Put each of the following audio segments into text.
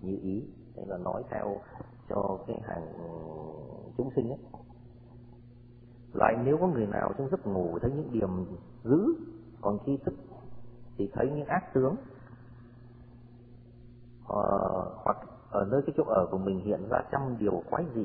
như ý. Đây là nói theo cho cái hàng chúng sinh ấy. Lại nếu có người nào trong giấc ngủ thấy những điểm dữ, còn khi thức thì thấy những ác tướng, hoặc ở nơi cái chỗ ở của mình hiện ra trăm điều quái dị,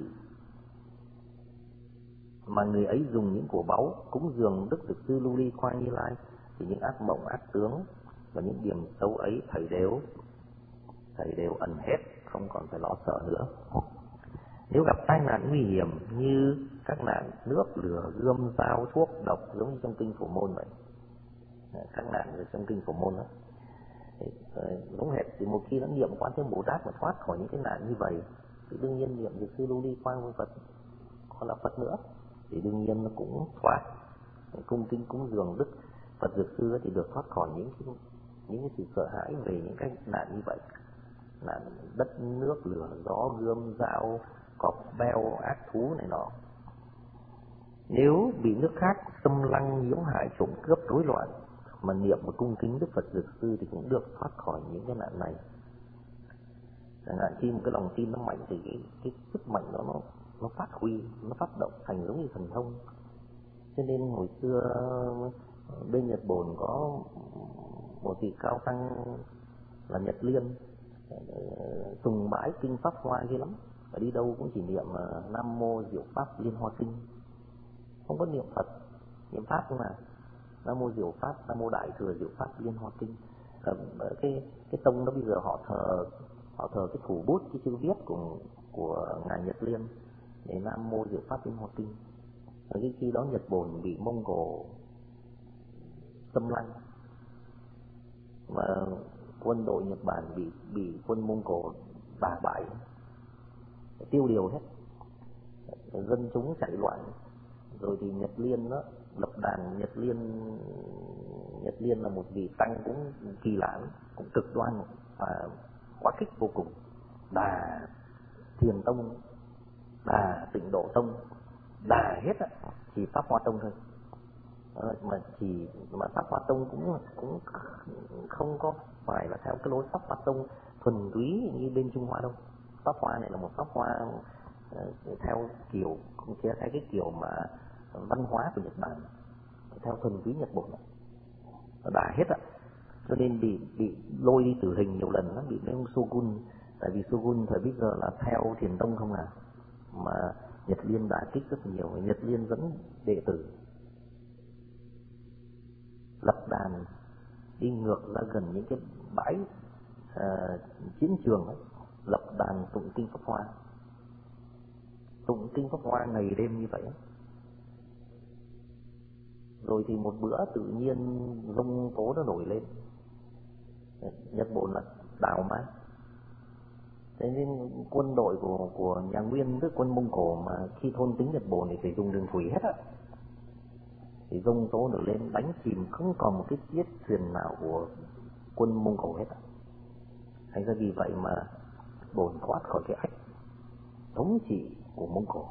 mà người ấy dùng những của báu cúng dường Đức Thực Sư Lưu Ly Khoa Như Lai, thì những ác mộng, ác tướng và những điểm xấu ấy thầy đều ẩn hết, không còn phải lo sợ nữa. Nếu gặp tai nạn nguy hiểm như các nạn nước, lửa, gươm, dao, thuốc, độc, giống như trong kinh Phổ Môn vậy, các nạn trong kinh Phổ Môn đó, giống hệt thì một khi nó niệm Quán Thế Bồ Tát mà thoát khỏi những cái nạn như vậy, thì đương nhiên niệm Dược Sư Lưu Ly Quang Vương Phật, còn là Phật nữa, thì đương nhiên nó cũng thoát. Cung kính cúng dường Đức Phật Dược Sư thì được thoát khỏi những cái sự sợ hãi về những cái nạn như vậy, nạn đất nước, lửa, gió, gươm, dao, cọp, beo, ác thú này nọ. Nếu bị nước khác xâm lăng, nhiễu hại, trộm cướp, rối loạn mà niệm và cung kính Đức Phật Dược Sư thì cũng được thoát khỏi những cái nạn này. Chẳng hạn khi một cái lòng tin nó mạnh thì cái sức mạnh đó nó phát huy, nó phát động thành giống như thần thông. Cho nên hồi xưa bên Nhật Bồn có một vị cao tăng là Nhật Liên, sùng bái kinh Pháp Hoa ghê lắm, và đi đâu cũng chỉ niệm Nam Mô Diệu Pháp Liên Hoa Kinh, không có niệm Phật, niệm Pháp không à. Nam Mô Diệu Pháp, Nam Mô Đại Thừa Diệu Pháp Liên Hoa Kinh. Cái tông đó bây giờ họ thờ cái thủ bút, cái chữ viết của ngài Nhật Liên để Nam Mô Diệu Pháp Liên Hoa Kinh. Ở cái khi đó Nhật Bồn bị Mông Cổ xâm lăng, và quân đội Nhật Bản bị quân Mông Cổ đả bại, tiêu điều hết, dân chúng chạy loạn. Rồi thì Nhật Liên đó lập đàn. Nhật Liên là một vị tăng cũng kỳ lạ, cũng cực đoan và quá khích vô cùng. Đà Thiền Tông, đà Tịnh Độ Tông, đà hết á, chỉ Pháp Hoa Tông thôi. Mà Pháp Hoa Tông cũng không có phải là theo cái lối Pháp Hoa Tông thuần túy như bên Trung Hoa đâu. Pháp Hoa này là một Pháp Hoa theo kiểu, theo cái kiểu mà văn hóa của Nhật Bản, theo thuần túy Nhật Bản, đà hết á. Cho nên bị lôi đi tử hình nhiều lần, nó bị mấy ông Shogun. Tại vì Shogun thời bây giờ là theo Thiền Tông không à, mà Nhật Liên đả kích rất nhiều. Nhật Liên dẫn đệ tử lập đàn đi ngược ra gần những cái bãi chiến trường ấy, lập đàn tụng kinh Pháp Hoa, tụng kinh Pháp Hoa ngày đêm như vậy. Rồi thì một bữa tự nhiên giông tố nó nổi lên. Nhật Bản là đảo mà, thế nên quân đội của nhà Nguyên, tức quân Mông Cổ mà khi thôn tính Nhật Bản thì phải dùng đường thủy hết á, thì giông tố nổi lên đánh chìm không còn một cái chiếc thuyền nào của quân Mông Cổ hết á. Thành ra vì vậy mà Bồn thoát khỏi cái ách thống trị của Mông Cổ.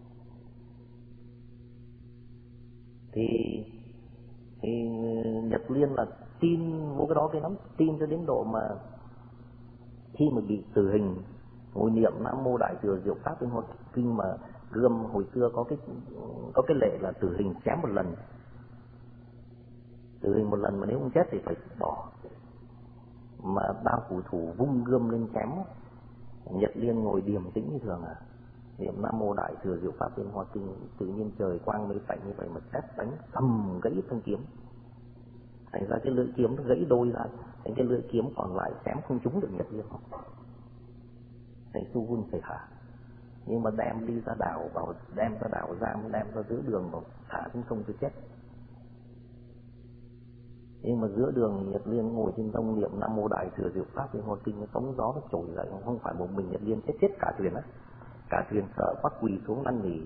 Thì Nhật Liên là tin vô cái đó cái lắm, tin cho đến độ mà khi mà bị tử hình ngồi niệm Nam Mô Đại Thừa Diệu Pháp Liên Hoa Kinh, mà gươm hồi xưa có cái lệ là tử hình chém một lần, tử hình một lần mà nếu không chết thì phải bỏ, mà ba phù thủ vung gươm lên chém. Nhật Liên ngồi điềm tĩnh như thường à, niệm Nam Mô Đại Thừa Diệu Pháp Liên Hoa Kinh, tự nhiên trời quang mây tạnh như vậy mà xét đánh thầm gãy thanh kiếm. Thành ra cái lưỡi kiếm nó gãy đôi ra, thành cái lưỡi kiếm còn lại chém không trúng được Nhật Liên. Thành Shogun phải thả, nhưng mà đem đi ra đảo, đem ra đảo giam, đem ra giữa đường vào thả xuống sông cho chết. Nhưng mà giữa đường Nhật Liên ngồi trên sông niệm Nam Mô Đại Thừa Diệu Pháp Liên Hoa Kinh, nó sóng gió nó trồi dậy, không phải một mình Nhật Liên, chết cả thuyền á. Cả thuyền sợ bắt quỳ xuống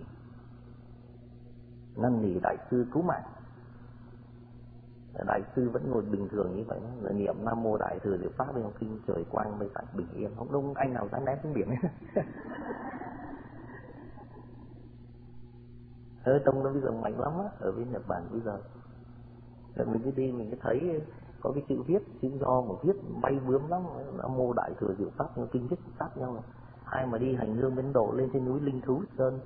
năn nỉ đại sư cứu mạng. Đại sư vẫn ngồi bình thường như vậy, rồi niệm Nam Mô Đại Thừa Diệu Pháp Liên Hoa Kinh, trời quang mây tạnh bình yên, không đúng anh nào dám ném xuống biển ấy. Tông nó bây giờ mạnh lắm á, ở bên Nhật Bản bây giờ. Rồi mình cứ đi mình cứ thấy có cái chữ viết, chữ do mà viết bay bướm lắm. Nam mô Đại Thừa Diệu Pháp, nó kinh viết sát nhau. Ai mà đi hành hương Bến Độ lên trên núi Linh Thú Sơn,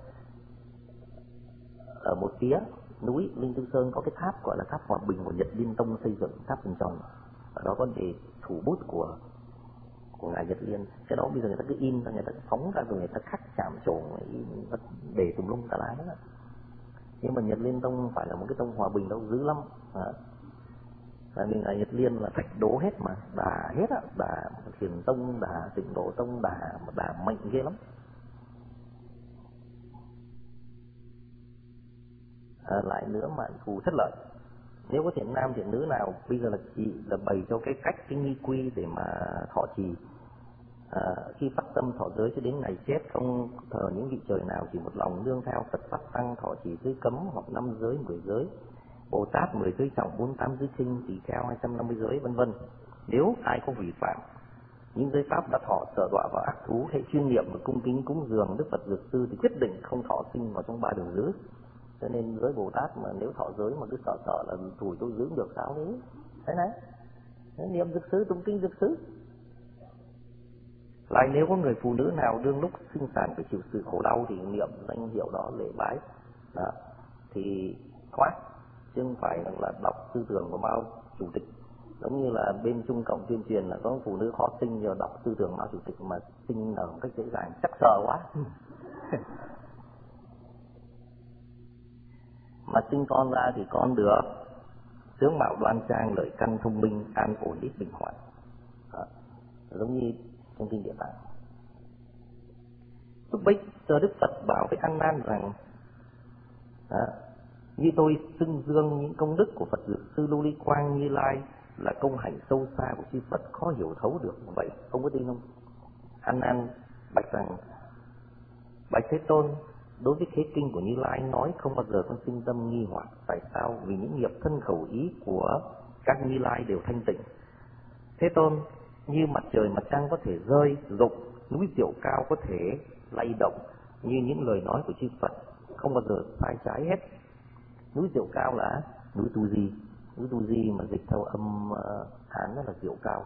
ở một phía núi Linh Thú Sơn có cái tháp gọi là tháp Hòa Bình của Nhật Liên Tông xây dựng, tháp hình tròn. Ở đó có để thủ bút của ngài Nhật Liên. Cái đó bây giờ người ta cứ in ra, người ta cứ phóng ra rồi người ta khắc chạm trổ để tùm lum cả lái đó. Nhưng mà Nhật Liên Tông phải là một cái tông hòa bình đâu, dữ lắm. Tại vì ngài Nhật Liên là thạch đố hết mà, đà hết á, đà Thiền Tông, đà Tịnh Độ Tông, đà mạnh ghê lắm. Lại nữa mà phù thất lợi. Nếu có thiện nam thiện nữ nào bây giờ là chị là bày cho cái cách, cái nghi quy để mà thọ trì. Khi phát tâm thọ giới cho đến ngày chết, không thờ những vị trời nào, chỉ một lòng nương theo Phật pháp tăng, thọ trì giới cấm hoặc 5 giới, 10 giới, Bồ Tát 10 giới trọng, 48 giới sinh, tỳ kheo 250 giới, vân vân. Nếu ai có vi phạm những giới pháp đã thọ, sợ đọa vào ác thú, hay chuyên niệm và cung kính cúng dường Đức Phật Dược Sư thì quyết định không thọ sinh vào trong 3 đường dữ. Cho nên giới Bồ Tát mà nếu thọ giới mà cứ sợ là tuổi tôi giữ được sao đấy. Thế này, niệm Dược Sư, tụng kinh Dược Sư. Lại nếu có người phụ nữ nào đương lúc sinh sản phải chịu sự khổ đau thì niệm danh hiệu đó, lễ bái đó, thì thoát, chứ không phải là đọc tư tưởng của Mao Chủ tịch. Giống như là bên Trung Cộng tuyên truyền là có phụ nữ khó sinh, giờ đọc tư tưởng Mao Chủ tịch mà sinh ở một cách dễ dàng, chắc sợ quá. Mà sinh con ra thì con được tướng mạo đoan trang, lợi căn thông minh, an ổn ít bình hoạn. Giống như trong kinh Địa Tạng. Lúc bấy giờ Đức Phật bảo với An Nan rằng như tôi xưng dương những công đức của Phật Dược Sư Lưu Ly Quang Như Lai là công hạnh sâu xa của chư Phật, khó hiểu thấu được. Vậy ông có tin không? An Nan bạch rằng: Bạch Thế Tôn, đối với khế kinh của Như Lai nói không bao giờ con sinh tâm nghi hoặc. Tại sao? Vì những nghiệp thân khẩu ý của các Như Lai đều thanh tịnh. Thế Tôn, như mặt trời mặt trăng có thể rơi rụng, núi Diệu Cao có thể lay động, như những lời nói của chư Phật không bao giờ sai trái hết. Núi Diệu Cao là núi Tu Di. Núi Tu Di mà dịch theo âm Hán đó là Diệu Cao.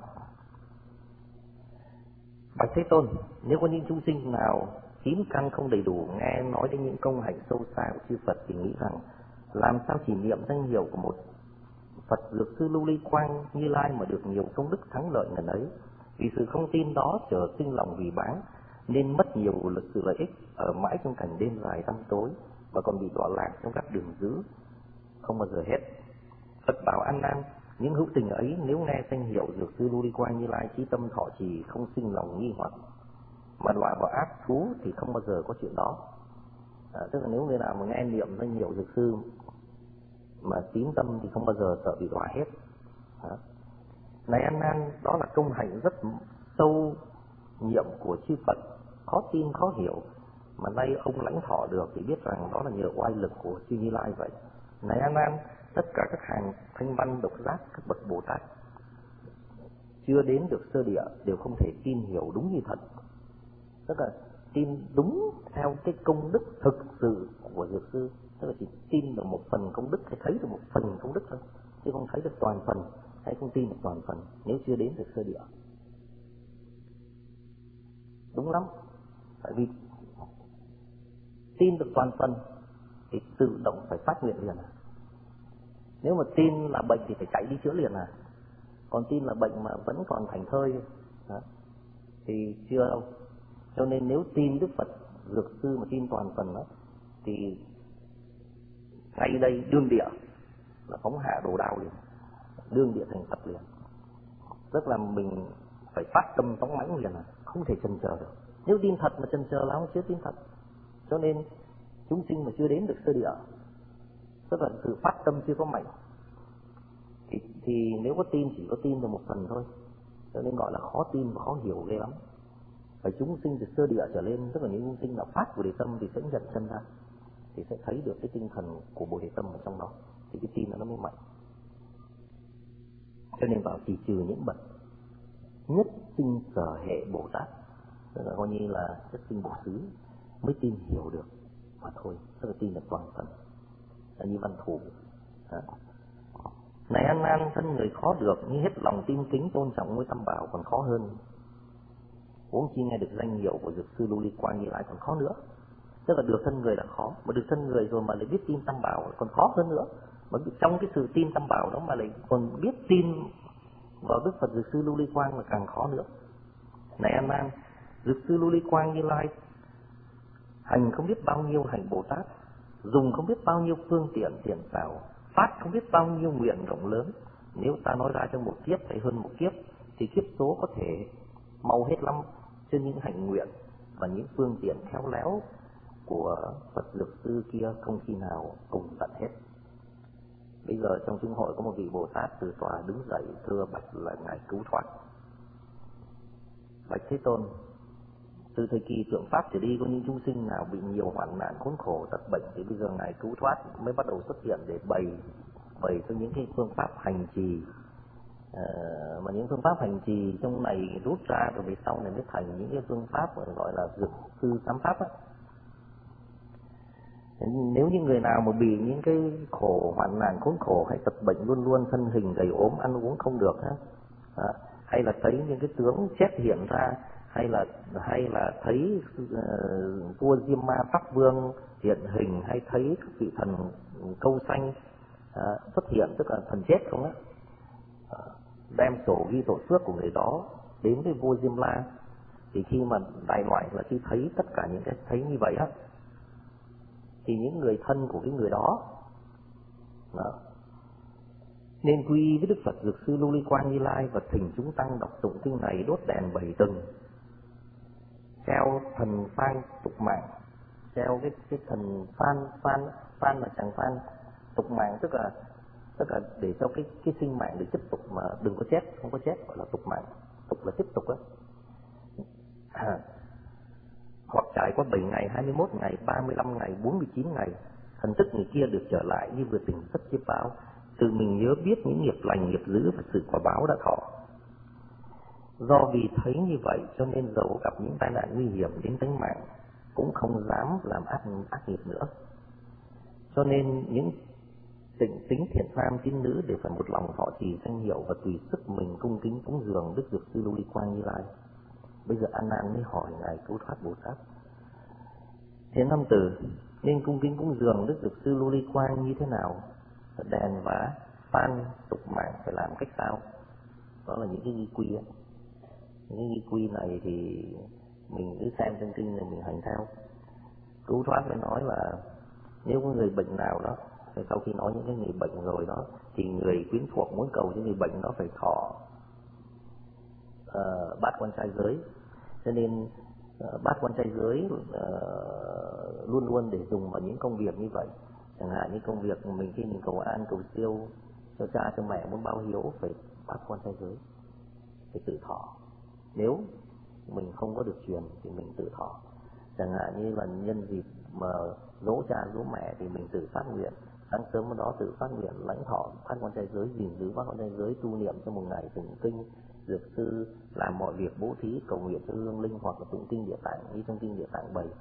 Bạch Thế Tôn, nếu có những chúng sinh nào tín căn không đầy đủ nghe nói đến những công hạnh sâu xa của chư Phật thì nghĩ rằng làm sao chỉ niệm danh hiệu của một Phật Dược Sư Lưu Ly Quang Như Lai mà được nhiều công đức thắng lợi ngần ấy. Vì sự không tin đó trở sinh lòng vì báng, nên mất nhiều sự lợi ích ở mãi trong cảnh đêm dài tăm tối, và còn bị đọa lạc trong các đường dữ không bao giờ hết. Phật bảo An Nan, những hữu tình ấy nếu nghe danh hiệu Dược Sư Lưu Ly Quang Như Lai chí tâm thọ trì, không sinh lòng nghi hoặc mà đọa vào ác thú thì không bao giờ có chuyện đó. Tức là nếu người nào mà nghe niệm danh hiệu Dược Sư mà tín tâm thì không bao giờ sợ bị đọa hết. Này An Nan, đó là công hạnh rất sâu nhiệm của chư Phật, khó tin khó hiểu, mà nay ông lãnh thọ được thì biết rằng đó là nhờ oai lực của chư Như Lai vậy. Này An Nan, tất cả các hàng thanh văn độc giác, các bậc Bồ Tát chưa đến được sơ địa đều không thể tin hiểu đúng như thật. Tức là tin đúng theo cái công đức thực sự của Dược Sư. Tức là chỉ tin được một phần công đức hay thấy được một phần công đức thôi, chứ không thấy được toàn phần, hay không tin được toàn phần nếu chưa đến được sơ địa. Đúng lắm. Tại vì tin được toàn phần thì tự động phải phát nguyện liền. Nếu mà tin là bệnh thì phải chạy đi chữa liền. Còn tin là bệnh mà vẫn còn thành thơi thì chưa đâu. Cho nên nếu tin Đức Phật Dược Sư mà tin toàn phần đó, thì ngay đây đương địa là phóng hạ đồ đao liền, đương địa thành Phật liền. Tức là mình phải phát tâm phóng mãnh liền, không thể chần chờ được. Nếu tin thật mà chần chờ là không chưa tin thật. Cho nên chúng sinh mà chưa đến được sơ địa, tức là sự phát tâm chưa có mạnh, thì nếu có tin chỉ có tin được một phần thôi. Cho nên gọi là khó tin và khó hiểu ghê lắm. Phải chúng sinh từ sơ địa trở lên, tức là những chúng sinh nào phát Bồ Đề tâm thì sẽ nhận chân ra, thì sẽ thấy được cái tinh thần của Bồ Đề tâm ở trong đó, thì cái tin nó mới mạnh. Cho nên bảo chỉ trừ những bậc nhất sinh sở hệ Bồ Tát, tức là coi như là nhất sinh Bồ Xứ mới tin hiểu được mà thôi, tức là tin được toàn phần, là như Văn Thủ. Này ăn nan, thân người khó được, nhưng hết lòng tin kính tôn trọng ngôi Tam Bảo còn khó hơn. Huống chi nghe được danh hiệu của Dược sư Lưu Ly Quang Như Lai còn khó nữa. Tức là được thân người đã khó, mà được thân người rồi mà lại biết tin Tam Bảo còn khó hơn nữa. Mà trong cái sự tin Tam Bảo đó mà lại còn biết tin vào Đức Phật Dược sư Lưu Ly Quang là càng khó nữa. Này ăn nan, Dược sư Lưu Ly Quang Như Lai hành không biết bao nhiêu hành Bồ Tát, dùng không biết bao nhiêu phương tiện tiền xảo, phát không biết bao nhiêu nguyện rộng lớn. Nếu ta nói ra trong một kiếp hay hơn một kiếp thì kiếp số có thể mau hết lắm, cho những hạnh nguyện và những phương tiện khéo léo của Phật Dược sư kia không khi nào cùng tận hết. Bây giờ trong chúng hội có một vị Bồ Tát từ tòa đứng dậy thưa bạch là ngài cứu thoát. Bạch Thế Tôn, từ thời kỳ tượng pháp trở đi có những chúng sinh nào bị nhiều hoạn nạn khốn khổ tật bệnh thì bây giờ ngài cứu thoát mới bắt đầu xuất hiện để bày cho những cái phương pháp hành trì, mà những phương pháp hành trì trong này rút ra rồi về sau này mới thành những cái phương pháp gọi là Dược sư tám pháp ấy. Nếu như người nào mà bị những cái khổ hoạn nạn khốn khổ hay tật bệnh luôn luôn thân hình gầy ốm ăn uống không được hay là thấy những cái tướng chết hiện ra, hay là thấy vua Diêm Ma Pháp Vương hiện hình, hay thấy các vị thần câu xanh xuất hiện, tức là thần chết không á, đem sổ ghi sổ phước của người đó đến với vua Diêm La, thì khi mà đại loại là khi thấy tất cả những cái thấy như vậy á, thì những người thân của cái người đó nên quy với Đức Phật Dược sư Lưu Ly Quang Như Lai và thỉnh chúng tăng đọc tụng kinh này, đốt đèn 7 tầng, treo thần phan tục mạng, treo cái thần phan là chẳng phan tục mạng, tức là để cho cái sinh mạng để tiếp tục mà đừng có chết, không có chết gọi là tục mạng, tục là tiếp tục á. Hoặc trải qua 7 ngày, 21 ngày, 35 ngày, 49 ngày, thần thức người kia được trở lại như vừa tỉnh giấc chiêm bao, tự mình nhớ biết những nghiệp lành, nghiệp dữ và sự quả báo đã thọ. Do vì thấy như vậy cho nên dẫu gặp những tai nạn nguy hiểm đến tính mạng cũng không dám làm ác nghiệp nữa. Cho nên những tính thiện nam tín nữ đều phải một lòng thọ trì danh hiệu và tùy sức mình cung kính cúng dường Đức Dược sư Lưu Ly Quang Như Lai. Bây giờ An Nan mới hỏi ngài cứu thoát Bồ Tát: Thế năm tử nên cung kính cúng dường Đức Dược sư Lưu Ly Quang như thế nào? Đèn vã phan tục mạng phải làm cách sao? Đó là những cái nghi quy ấy. Những cái nghi quy này thì mình cứ xem trong kinh này mình hành theo. Cứu thoát mới nói là nếu có người bệnh nào đó, sau khi nói những cái người bệnh rồi đó, thì người quyến thuộc muốn cầu cho người bệnh đó phải thọ bát quan trai giới. Cho nên bát quan trai giới luôn luôn để dùng vào những công việc như vậy. Chẳng hạn như công việc mình khi mình cầu an cầu siêu cho cha cho mẹ muốn báo hiếu phải bát quan trai giới, phải tự thọ. Nếu mình không có được truyền thì mình tự thọ. Chẳng hạn như là nhân dịp mà dỗ cha dỗ mẹ thì mình tự phát nguyện, sáng sớm hôm đó tự phát nguyện lãnh thọ bát quan trai giới, gìn giữ bát quan trai giới, tu niệm trong một ngày tụng kinh Dược sư, làm mọi việc bố thí cầu nguyện cho hương linh, hoặc là tụng kinh Địa Tạng như trong kinh Địa Tạng 7.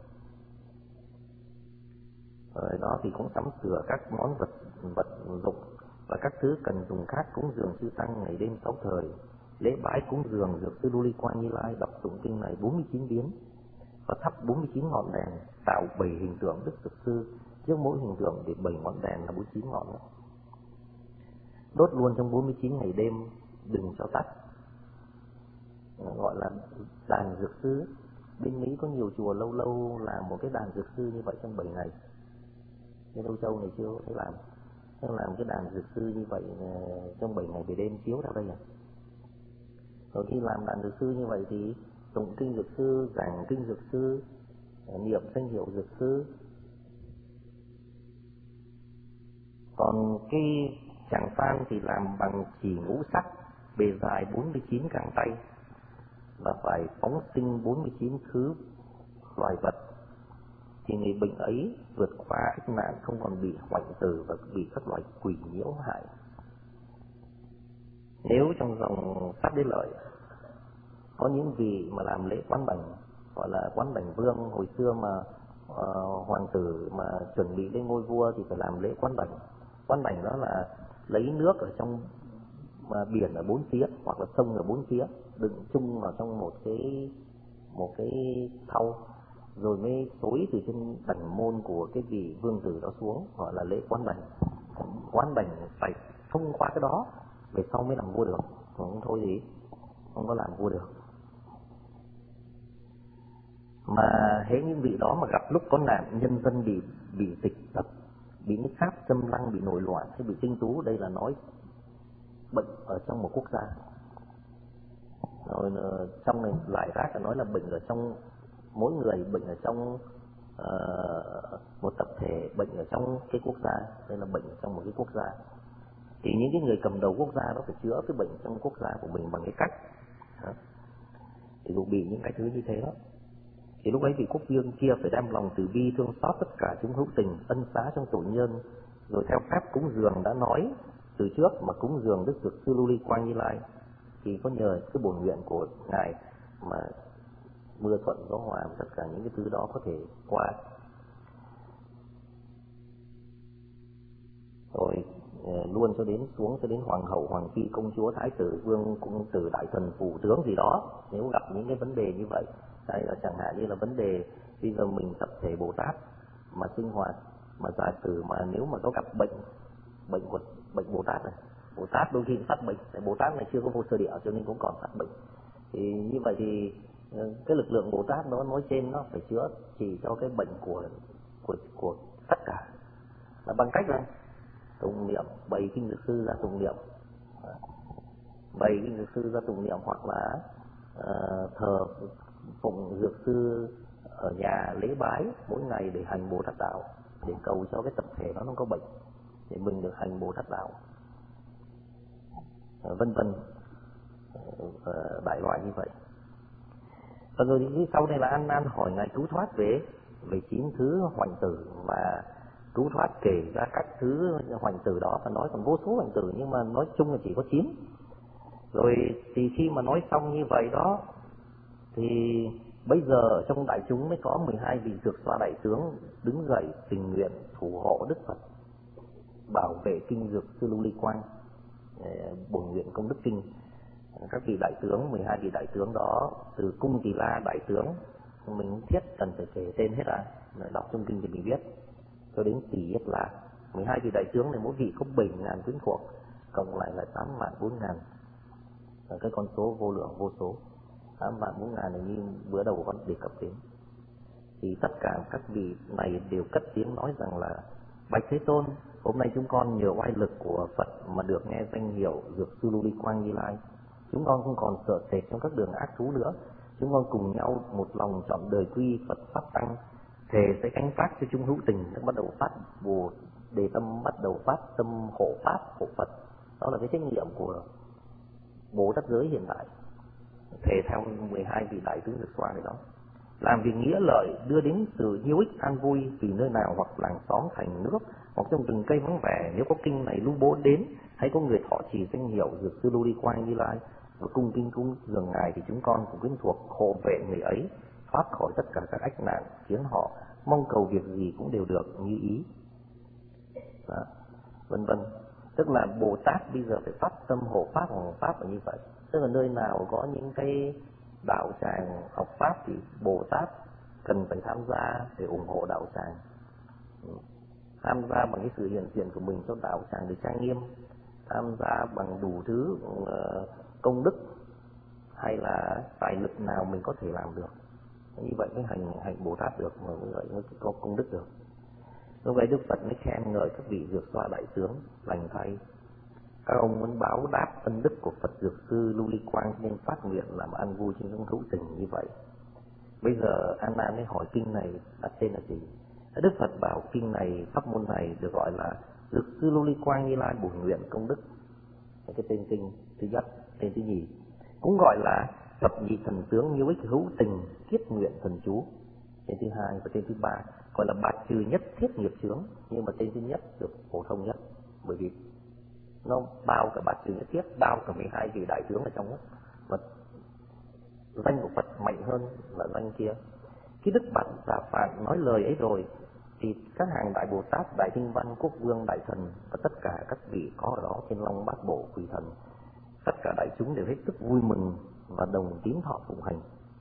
Rồi đó thì cũng sắm sửa các món vật dụng và các thứ cần dùng khác, cúng dường chư tăng ngày đêm 6 thời, lễ bái cúng dường Dược sư Lưu Ly Quang Như Lai, đọc tụng kinh này 49 biến và thắp 49 ngọn đèn, tạo 7 hình tượng Đức Dược sư, trước mỗi hình tượng thì 7 ngọn đèn là 49 ngọn nữa. Đốt luôn trong 49 ngày đêm, đừng cho tắt, gọi là đàn dược sư. Bên Mỹ có nhiều chùa lâu lâu làm một cái đàn dược sư như vậy trong 7 ngày. Bên Âu Châu này chưa thấy làm cái đàn dược sư như vậy trong 7 ngày 7 đêm chiếu ra đây. Rồi khi làm đàn dược sư như vậy thì tụng kinh dược sư, giảng kinh dược sư, niệm danh hiệu dược sư. Còn cái tràng phan thì làm bằng chỉ ngũ sắc, bề dài 49 gang tay, và phải phóng sinh 49 thứ loài vật, thì người bệnh ấy vượt qua ách nạn, không còn bị hoạnh tử và bị các loài quỷ nhiễu hại. Nếu trong dòng Pháp Đế Lợi có những vị mà làm lễ quán đảnh, gọi là quán đảnh vương, hồi xưa mà hoàng tử mà chuẩn bị lên ngôi vua thì phải làm lễ quán đảnh. Quán đảnh đó là lấy nước ở trong biển ở bốn phía hoặc là sông ở bốn phía, đựng chung vào trong một cái thau, rồi mới xối từ trên đảnh môn của cái vị vương tử đó xuống, gọi là lễ quán đảnh. Quán đảnh phải thông qua cái đó về sau mới làm vua được, còn không thôi thì không có làm vua được. Mà hễ những vị đó mà gặp lúc có nạn nhân dân bị dịch tập, bị nước Pháp xâm lăng, bị nổi loạn hay bị tinh tú, đây là nói bệnh ở trong một quốc gia. Rồi trong này lại khác là nói là bệnh ở trong mỗi người, bệnh ở trong một tập thể, bệnh ở trong cái quốc gia. Đây là bệnh ở trong một cái quốc gia. Thì những cái người cầm đầu quốc gia đó phải chữa cái bệnh trong quốc gia của mình bằng cái cách thì cũng bị những cái thứ như thế đó. Thì lúc ấy vị quốc vương kia phải đem lòng từ bi thương xót tất cả chúng hữu tình, ân xá trong tội nhân. Rồi theo phép cúng dường đã nói từ trước mà cúng dường Đức Dược Sư Lưu Ly Quang Như Lai, thì có nhờ cái bổn nguyện của ngài mà mưa thuận gió hòa, tất cả những cái thứ đó có thể qua. Rồi luôn cho đến xuống cho đến hoàng hậu, hoàng phi, công chúa, thái tử, vương cung tử, đại thần, phủ tướng gì đó, nếu gặp những cái vấn đề như vậy, hay là chẳng hạn như là vấn đề bây giờ mình tập thể Bồ Tát mà sinh hoạt, mà giả sử mà nếu mà có gặp bệnh Bồ Tát này, Bồ Tát đôi khi phát bệnh, tại Bồ Tát này chưa có vô sơ địa cho nên cũng còn phát bệnh, thì như vậy thì cái lực lượng Bồ Tát nó nói trên nó phải chữa chỉ cho cái bệnh của tất cả, là bằng cách là tụng niệm, bày kinh Dược Sư ra tụng niệm, hoặc là thờ phụng Dược Sư ở nhà lễ bái mỗi ngày để hành Bồ Tát đạo, để cầu cho cái tập thể nó không có bệnh, để mình được hành Bồ Tát đạo, vân vân, đại loại như vậy. Và rồi thì sau này là An Nan hỏi ngài cứu thoát về 9 thứ hoành tử, và cứu thoát kể ra các thứ hoành tử đó, và nói còn vô số hoành tử nhưng mà nói chung là chỉ có 9. Rồi thì khi mà nói xong như vậy đó, thì bây giờ ở trong đại chúng mới có 12 vị Dược Xoa đại tướng đứng dậy tình nguyện thủ hộ Đức Phật, bảo vệ kinh Dược Sư Lưu Ly Quang, bổn nguyện công đức kinh. Các vị đại tướng, 12 vị đại tướng đó, từ Cung Tỳ La đại tướng, mình thiết cần phải kể tên hết à, đọc trong kinh thì mình biết, cho đến Tỷ Yết Lạc, 12 vị đại tướng này mỗi vị có 7.000 quyến thuộc, cộng lại là 8.400.000, cái con số vô lượng vô số. 8.400.000 này như bữa đầu con đề cập đến. Thì tất cả các vị này đều cất tiếng nói rằng là: Bạch Thế Tôn, hôm nay chúng con nhờ oai lực của Phật mà được nghe danh hiệu Dược Sư Lưu Ly Quang Như Lai. Chúng con không còn sợ sệt trong các đường ác thú nữa. Chúng con cùng nhau một lòng chọn đời quy Phật Pháp Tăng, thề sẽ gánh phát cho chúng hữu tình, bắt đầu phát Bồ Đề Tâm, bắt đầu phát tâm hộ Pháp, hộ Phật. Đó là cái trách nhiệm của Bồ Tát giới hiện tại, thề theo 12 vị đại tướng Dược Xoa này đó. Làm việc nghĩa lợi, đưa đến sự hiếu ích an vui, vì nơi nào hoặc làng xóm thành nước, hoặc trong rừng cây vắng vẻ, nếu có kinh này lưu bố đến, hay có người thọ trì danh hiệu Dược Sư Lưu Ly Quang Như Lai và cung kinh cung dường ngài, thì chúng con cũng quyến thuộc hộ vệ người ấy, thoát khỏi tất cả các ách nạn, khiến họ mong cầu việc gì cũng đều được như ý. Đó, vân vân. Tức là Bồ Tát bây giờ phải phát tâm hộ Pháp, hộ Pháp là như vậy. Tức là nơi nào có những cái đạo tràng học Pháp thì Bồ Tát cần phải tham gia để ủng hộ đạo tràng, tham gia bằng cái sự hiện diện của mình cho đạo tràng để trang nghiêm, tham gia bằng đủ thứ công đức hay là tài lực nào mình có thể làm được. Như vậy mới hành Bồ Tát được, mà như vậy mới có công đức được. Lúc vậy Đức Phật mới khen ngợi các vị Dược Xoa đại tướng: Lành thay, các ông muốn báo đáp ân đức của Phật Dược Sư Lưu Ly Quang nên phát nguyện làm an vui trên những hữu tình như vậy. Bây giờ An Nan mới hỏi kinh này đặt tên là gì? Đức Phật bảo kinh này, pháp môn này được gọi là Dược Sư Lưu Ly Quang Như Lai bổn nguyện công đức. Cái tên kinh thứ nhất. Tên thứ nhì cũng gọi là Thập nhị thần tướng nhiêu ích hữu tình kiết nguyện thần chú. Tên thứ hai và tên thứ ba gọi là bạt trừ nhất thiết nghiệp chướng, nhưng mà tên thứ nhất được phổ thông nhất, bởi vì nó bao cả bạt trừ nhất thiết, bao cả 12 vị đại tướng ở trong đó. Và danh của Phật mạnh hơn là danh kia. Khi Đức Phật Giả Phạn nói lời ấy rồi thì các hàng Đại Bồ Tát, Đại Tinh Văn, Quốc Vương, Đại Thần và tất cả các vị có ở đó, Thiên Long Bát Bộ, Quỷ Thần, tất cả đại chúng đều hết sức vui mừng và đồng tín thọ phụng hành.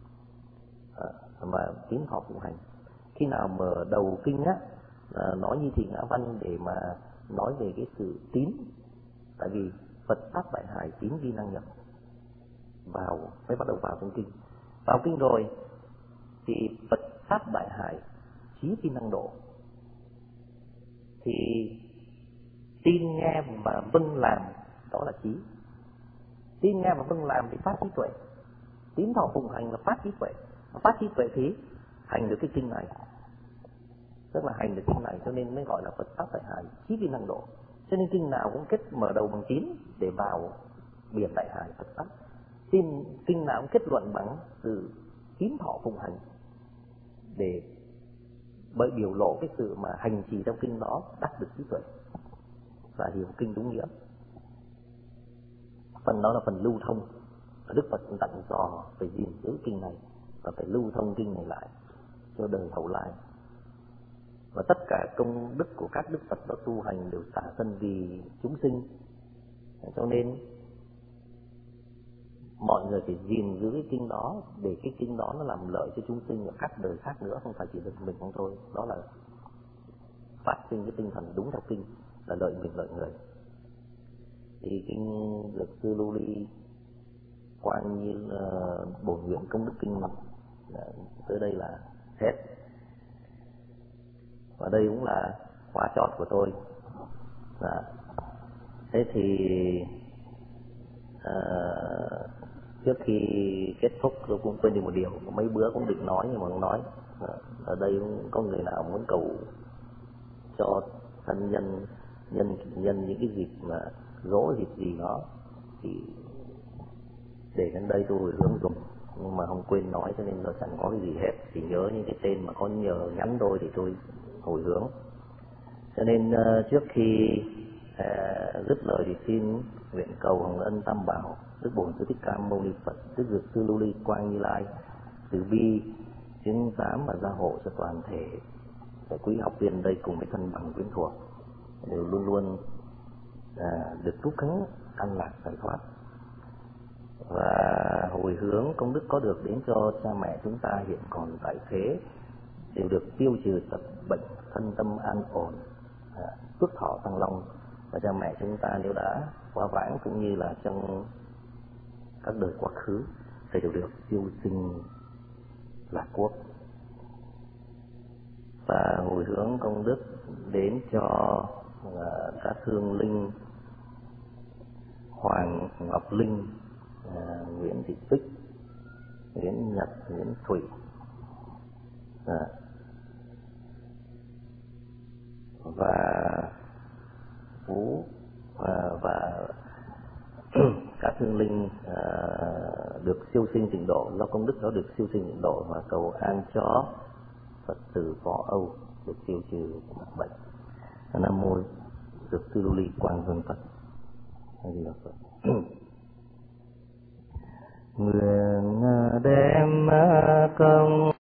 Mà tín thọ phụng hành khi nào mở đầu kinh á, nói như thị ngã văn để mà nói về cái sự tín, tại vì Phật Pháp Đại Hải tín vi năng nhập vào mới bắt đầu vào trong kinh. Vào kinh rồi thì Phật Pháp Đại Hải trí vi năng độ, thì tin nghe mà vâng làm đó là trí. Tin nghe mà vâng làm thì phát trí tuệ. Tín thọ phụng hành là phát trí tuệ. Phát trí tuệ thì hành được cái kinh này, tức là hành được kinh này, cho nên mới gọi là Phật Pháp Đại Hải trí vi năng độ. Cho nên kinh nào cũng kết mở đầu bằng tín để vào biển Đại Hải Phật Pháp. Kinh nào cũng kết luận bằng từ tín thọ phụng hành để bởi biểu lộ cái sự mà hành trì trong kinh đó đắc được trí tuệ và hiểu kinh đúng nghĩa. Phần đó là phần lưu thông. Đức Phật cũng dặn dò phải gìn giữ kinh này và phải lưu thông kinh này lại cho đời hậu lại. Và tất cả công đức của các đức Phật đã tu hành đều xả thân vì chúng sinh, cho nên mọi người phải gìn giữ cái kinh đó để cái kinh đó nó làm lợi cho chúng sinh ở các đời khác nữa, không phải chỉ được mình không thôi. Đó là phát sinh cái tinh thần đúng theo kinh là lợi mình lợi người. Thì kinh Dược Sư Lưu Ly Quang Như bổ nguyện công đức kinh tới đây là hết. Và đây cũng là khóa chót của tôi. Thế thì trước khi kết thúc tôi cũng quên đi một điều, mấy bữa cũng định nói nhưng mà không nói. Ở đây cũng có người nào muốn cầu cho thân nhân những cái dịp mà dỗ dịp gì đó thì để đến đây tôi hồi hướng dùng, nhưng mà không quên nói cho nên nó chẳng có cái gì hết, chỉ nhớ những cái tên mà có nhờ nhắn tôi thì tôi hồi hướng. Cho nên trước khi dứt lời thì xin nguyện cầu hồng ân Tam Bảo, Đức Bổn Sư Thích Ca Mâu Ni Phật, Đức Dược Sư Lưu Ly Quang Như Lai từ bi chứng giám và gia hộ cho toàn thể quý học viên đây cùng với thân bằng quyến thuộc đều luôn luôn được túc khấn an lạc giải thoát, và hồi hướng công đức có được đến cho cha mẹ chúng ta hiện còn tại thế đều được tiêu trừ tật bệnh, thân tâm an ổn, phước thọ tăng long. Và cha mẹ chúng ta nếu đã qua vãng cũng như là trong các đời quá khứ thì đều được siêu sinh lạc quốc. Và hồi hướng công đức đến cho các hương linh Hoàng Ngọc Linh, Nguyễn Thị Bích, Nguyễn Nhật, Nguyễn Thủy, và Phú và các hương linh được siêu sinh tịnh độ, do công đức đó được siêu sinh tịnh độ, và cầu an cho Phật tử Võ Âu được tiêu trừ bệnh. Nam mô Dược Sư Lưu Ly Quang Vân Phật. Nguyện đem công